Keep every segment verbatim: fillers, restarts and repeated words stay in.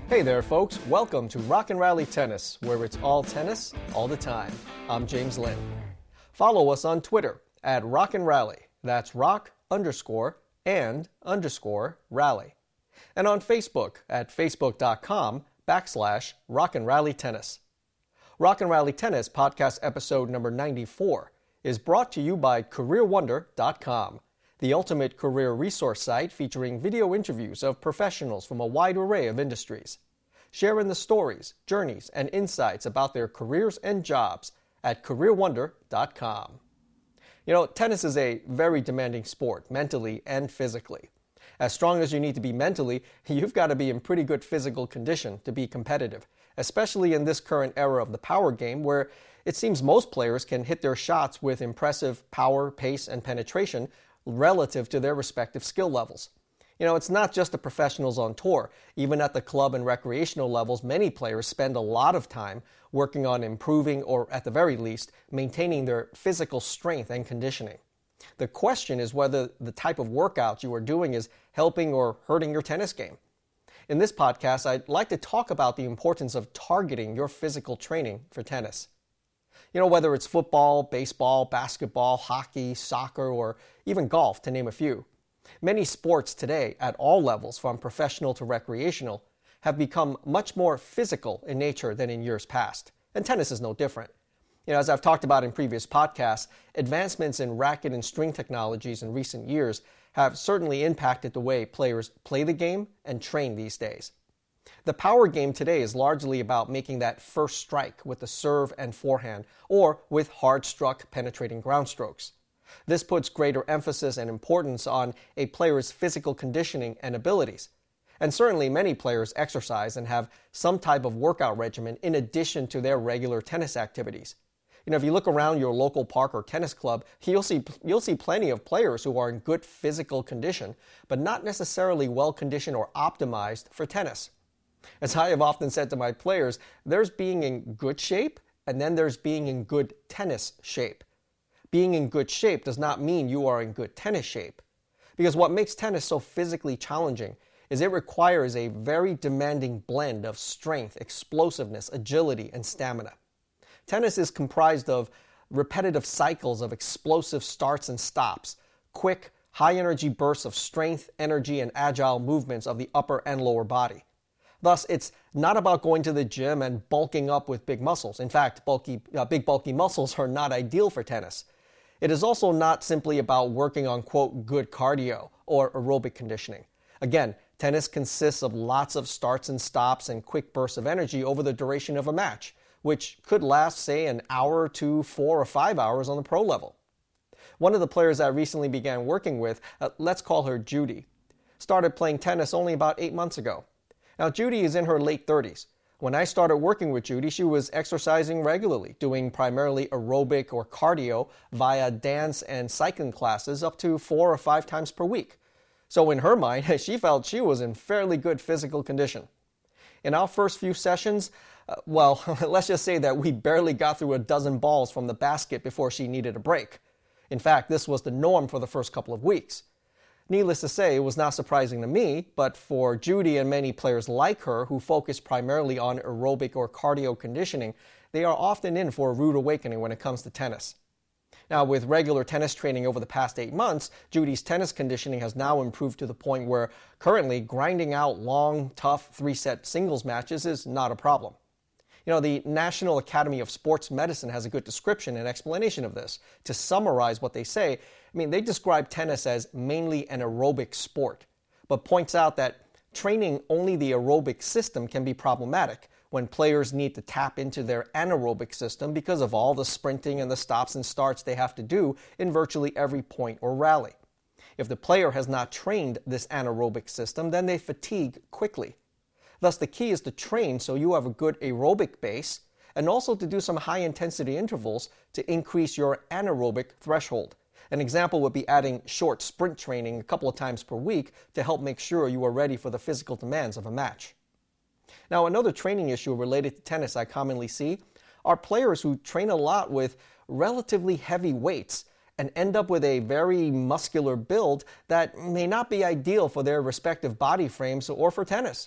Hey there, folks. Welcome to Rock and Rally Tennis, where it's all tennis, all the time. I'm James Lynn. Follow us on Twitter at Rock and Rally. That's rock underscore and underscore rally. And on Facebook at facebook.com backslash Rock and Rally Tennis. Rock and Rally Tennis podcast episode number ninety-four is brought to you by career wonder dot com, the ultimate career resource site featuring video interviews of professionals from a wide array of industries, sharing the stories, journeys, and insights about their careers and jobs at career wonder dot com. You know, tennis is a very demanding sport, mentally and physically. As strong as you need to be mentally, you've got to be in pretty good physical condition to be competitive, especially in this current era of the power game where it seems most players can hit their shots with impressive power, pace, and penetration relative to their respective skill levels. You know, it's not just the professionals on tour. Even at the club and recreational levels, many players spend a lot of time working on improving or, at the very least, maintaining their physical strength and conditioning. The question is whether the type of workout you are doing is helping or hurting your tennis game. In this podcast, I'd like to talk about the importance of targeting your physical training for tennis. You know, whether it's football, baseball, basketball, hockey, soccer, or even golf, to name a few. Many sports today, at all levels, from professional to recreational, have become much more physical in nature than in years past. And tennis is no different. You know, as I've talked about in previous podcasts, advancements in racket and string technologies in recent years have certainly impacted the way players play the game and train these days. The power game today is largely about making that first strike with the serve and forehand, or with hard-struck, penetrating ground strokes. This puts greater emphasis and importance on a player's physical conditioning and abilities. And certainly many players exercise and have some type of workout regimen in addition to their regular tennis activities. You know, if you look around your local park or tennis club, you'll see you'll see plenty of players who are in good physical condition, but not necessarily well-conditioned or optimized for tennis. As I have often said to my players, there's being in good shape, and then there's being in good tennis shape. Being in good shape does not mean you are in good tennis shape. Because what makes tennis so physically challenging is it requires a very demanding blend of strength, explosiveness, agility, and stamina. Tennis is comprised of repetitive cycles of explosive starts and stops, quick, high-energy bursts of strength, energy, and agile movements of the upper and lower body. Thus, it's not about going to the gym and bulking up with big muscles. In fact, bulky, uh, big bulky muscles are not ideal for tennis. It is also not simply about working on, quote, good cardio or aerobic conditioning. Again, tennis consists of lots of starts and stops and quick bursts of energy over the duration of a match, which could last, say, an hour to four or five hours on the pro level. One of the players I recently began working with, uh, let's call her Judy, started playing tennis only about eight months ago. Now, Judy is in her late thirties. When I started working with Judy, she was exercising regularly, doing primarily aerobic or cardio via dance and cycling classes up to four or five times per week. So in her mind, she felt she was in fairly good physical condition. In our first few sessions, uh, well, let's just say that we barely got through a dozen balls from the basket before she needed a break. In fact, this was the norm for the first couple of weeks. Needless to say, it was not surprising to me, but for Judy and many players like her who focus primarily on aerobic or cardio conditioning, they are often in for a rude awakening when it comes to tennis. Now, with regular tennis training over the past eight months, Judy's tennis conditioning has now improved to the point where currently grinding out long, tough three-set singles matches is not a problem. You know, the National Academy of Sports Medicine has a good description and explanation of this. To summarize what they say, I mean, they describe tennis as mainly an aerobic sport, but points out that training only the aerobic system can be problematic when players need to tap into their anaerobic system because of all the sprinting and the stops and starts they have to do in virtually every point or rally. If the player has not trained this anaerobic system, then they fatigue quickly. Thus, the key is to train so you have a good aerobic base and also to do some high-intensity intervals to increase your anaerobic threshold. An example would be adding short sprint training a couple of times per week to help make sure you are ready for the physical demands of a match. Now, another training issue related to tennis I commonly see are players who train a lot with relatively heavy weights and end up with a very muscular build that may not be ideal for their respective body frames or for tennis.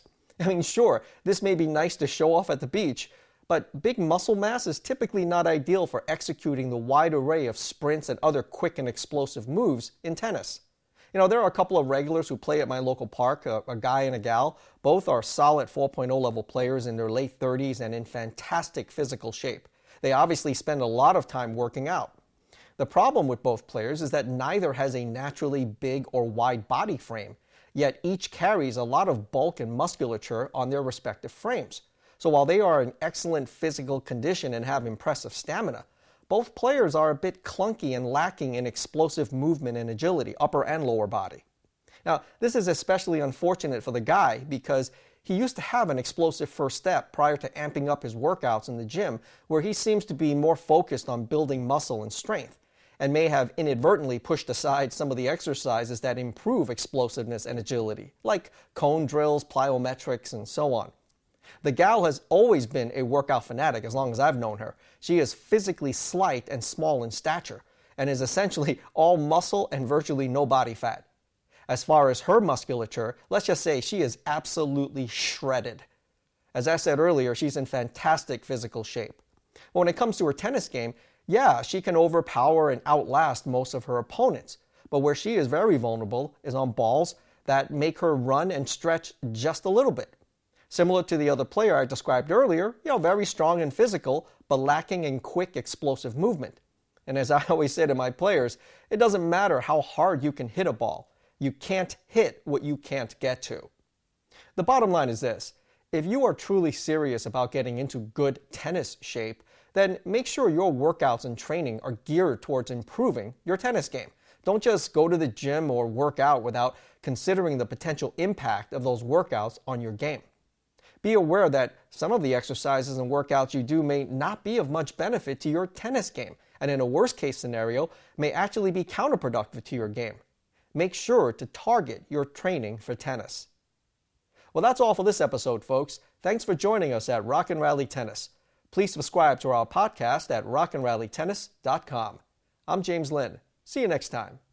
I mean, sure, this may be nice to show off at the beach, but big muscle mass is typically not ideal for executing the wide array of sprints and other quick and explosive moves in tennis. You know, there are a couple of regulars who play at my local park, a, a guy and a gal. Both are solid four point oh level players in their late thirties and in fantastic physical shape. They obviously spend a lot of time working out. The problem with both players is that neither has a naturally big or wide body frame, yet each carries a lot of bulk and musculature on their respective frames. So while they are in excellent physical condition and have impressive stamina, both players are a bit clunky and lacking in explosive movement and agility, upper and lower body. Now, this is especially unfortunate for the guy because he used to have an explosive first step prior to amping up his workouts in the gym, where he seems to be more focused on building muscle and strength, and may have inadvertently pushed aside some of the exercises that improve explosiveness and agility, like cone drills, plyometrics, and so on. The gal has always been a workout fanatic as long as I've known her. She is physically slight and small in stature, and is essentially all muscle and virtually no body fat. As far as her musculature, let's just say she is absolutely shredded. As I said earlier, she's in fantastic physical shape. But when it comes to her tennis game, yeah, she can overpower and outlast most of her opponents. But where she is very vulnerable is on balls that make her run and stretch just a little bit. Similar to the other player I described earlier, you know, very strong and physical, but lacking in quick, explosive movement. And as I always say to my players, it doesn't matter how hard you can hit a ball. You can't hit what you can't get to. The bottom line is this: if you are truly serious about getting into good tennis shape, then make sure your workouts and training are geared towards improving your tennis game. Don't just go to the gym or work out without considering the potential impact of those workouts on your game. Be aware that some of the exercises and workouts you do may not be of much benefit to your tennis game, and in a worst-case scenario, may actually be counterproductive to your game. Make sure to target your training for tennis. Well, that's all for this episode, folks. Thanks for joining us at Rock and Rally Tennis. Please subscribe to our podcast at rock and rally tennis dot com. I'm James Lynn. See you next time.